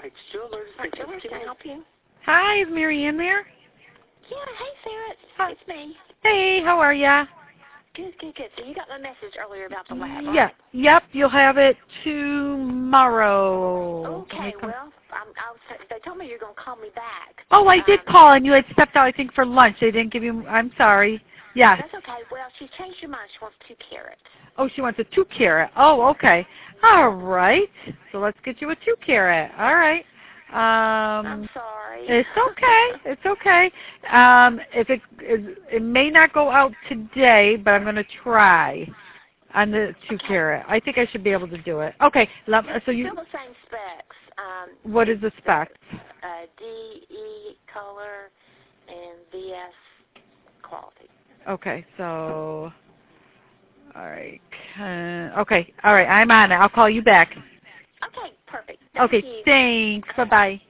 Mike's Jewelers. Mike's Jewelers, can I help you? Hi, is Mary Ann there? Yeah, hey, Sarah. Hi. It's me. Hey, how are ya? Good. So you got my message earlier about the lab, Yeah. right? Yep, you'll have it tomorrow. Okay, well, they told me you're going to call me back. Oh, I did call, and you had stepped out, I think, for lunch. They didn't give you, I'm sorry. Yes. That's okay. Well, she's changed her mind. She wants 2 carats. Oh, she wants a 2 carat. Oh, okay. All right. So let's get you a 2 carat. All right. I'm sorry. It's okay. It's okay. It may not go out today, but I'm going to try on the 2 carat. I think I should be able to do it. Okay. So you. Still the same specs. What is the specs? DE color and VS quality. Okay. So. All right. Okay. All right. I'm on it. I'll call you back. Okay. Perfect. Thanks. Bye-bye.